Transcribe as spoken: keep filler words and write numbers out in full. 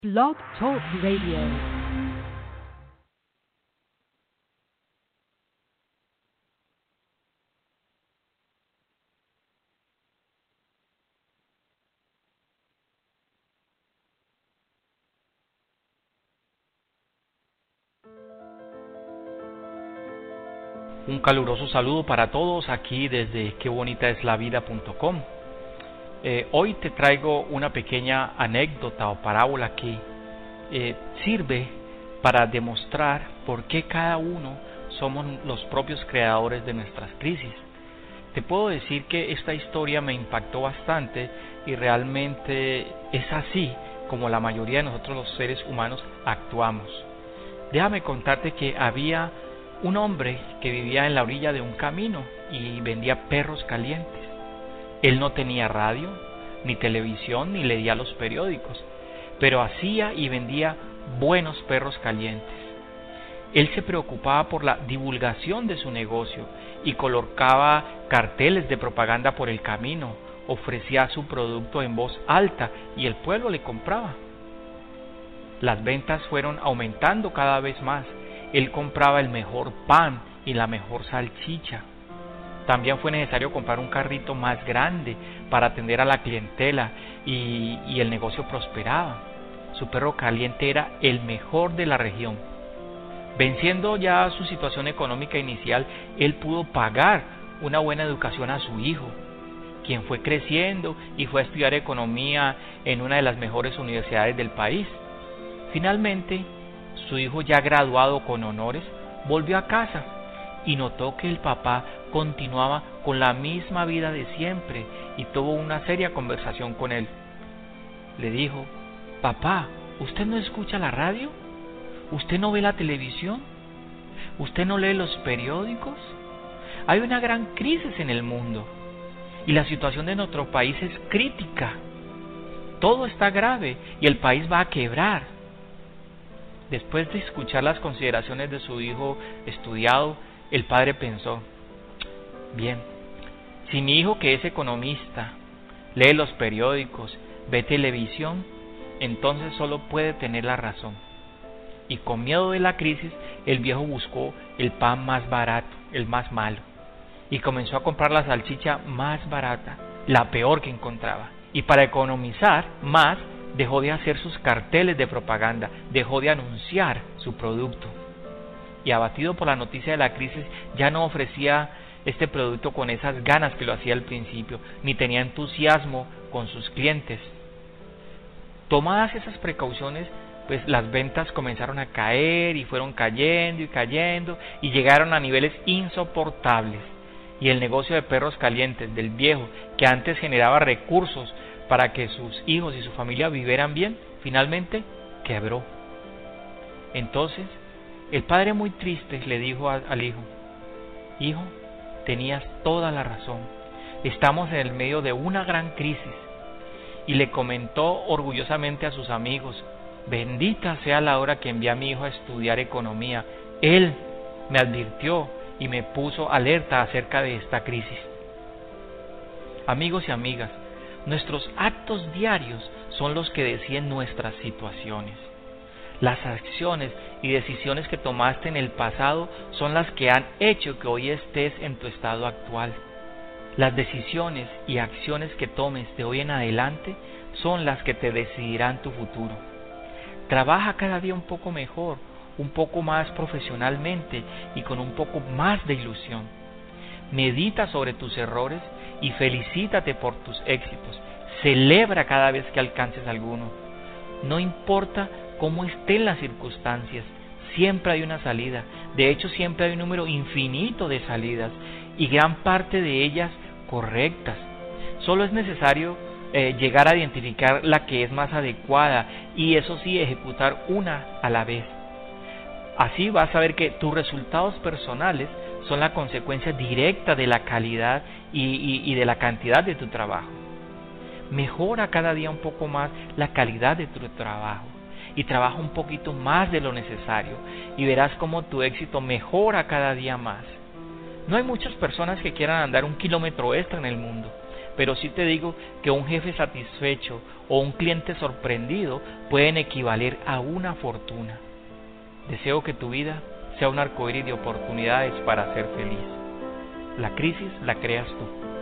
Blog Talk Radio. Un caluroso saludo para todos aquí desde que bonita es la vida punto com. Eh, hoy te traigo una pequeña anécdota o parábola que eh, sirve para demostrar por qué cada uno somos los propios creadores de nuestras crisis. Te puedo decir que esta historia me impactó bastante y realmente es así como la mayoría de nosotros los seres humanos actuamos. Déjame contarte que había un hombre que vivía en la orilla de un camino y vendía perros calientes. Él no tenía radio, ni televisión, ni leía los periódicos, pero hacía y vendía buenos perros calientes. Él se preocupaba por la divulgación de su negocio y colocaba carteles de propaganda por el camino, ofrecía su producto en voz alta y el pueblo le compraba. Las ventas fueron aumentando cada vez más. Él compraba el mejor pan y la mejor salchicha. También fue necesario comprar un carrito más grande para atender a la clientela y, y el negocio prosperaba. Su perro caliente era el mejor de la región. Venciendo ya su situación económica inicial, él pudo pagar una buena educación a su hijo, quien fue creciendo y fue a estudiar economía en una de las mejores universidades del país. Finalmente, su hijo, ya graduado con honores, volvió a casa y notó que el papá continuaba con la misma vida de siempre y tuvo una seria conversación con él. Le dijo: «Papá, ¿usted no escucha la radio? ¿Usted no ve la televisión? ¿Usted no lee los periódicos? Hay una gran crisis en el mundo y la situación de nuestro país es crítica. Todo está grave y el país va a quebrar». Después de escuchar las consideraciones de su hijo estudiado, el padre pensó: bien, si mi hijo, que es economista, lee los periódicos, ve televisión, entonces solo puede tener la razón. Y con miedo de la crisis, el viejo buscó el pan más barato, el más malo, y comenzó a comprar la salchicha más barata, la peor que encontraba. Y para economizar más, dejó de hacer sus carteles de propaganda, dejó de anunciar su producto. Y abatido por la noticia de la crisis, ya no ofrecía este producto con esas ganas que lo hacía al principio, ni tenía entusiasmo con sus clientes. Tomadas esas precauciones, pues las ventas comenzaron a caer y fueron cayendo y cayendo y llegaron a niveles insoportables. Y el negocio de perros calientes del viejo, que antes generaba recursos para que sus hijos y su familia vivieran bien, finalmente quebró. Entonces, el padre, muy triste, le dijo a, al hijo: «Hijo, tenías toda la razón. Estamos en el medio de una gran crisis». Y le comentó orgullosamente a sus amigos: «Bendita sea la hora que envié a mi hijo a estudiar economía. Él me advirtió y me puso alerta acerca de esta crisis». Amigos y amigas, nuestros actos diarios son los que deciden nuestras situaciones. Las acciones y decisiones que tomaste en el pasado son las que han hecho que hoy estés en tu estado actual. Las decisiones y acciones que tomes de hoy en adelante son las que te decidirán tu futuro. Trabaja cada día un poco mejor, un poco más profesionalmente y con un poco más de ilusión. Medita sobre tus errores y felicítate por tus éxitos. Celebra cada vez que alcances alguno. No importa cómo estén las circunstancias, siempre hay una salida. De hecho, siempre hay un número infinito de salidas y gran parte de ellas correctas. Solo es necesario eh, llegar a identificar la que es más adecuada y, eso sí, ejecutar una a la vez. Así vas a ver que tus resultados personales son la consecuencia directa de la calidad y, y, y de la cantidad de tu trabajo. Mejora cada día un poco más la calidad de tu trabajo y trabaja un poquito más de lo necesario y verás cómo tu éxito mejora cada día más. No hay muchas personas que quieran andar un kilómetro extra en el mundo, pero sí te digo que un jefe satisfecho o un cliente sorprendido pueden equivaler a una fortuna. Deseo que tu vida sea un arcoíris de oportunidades para ser feliz. La crisis la creas tú.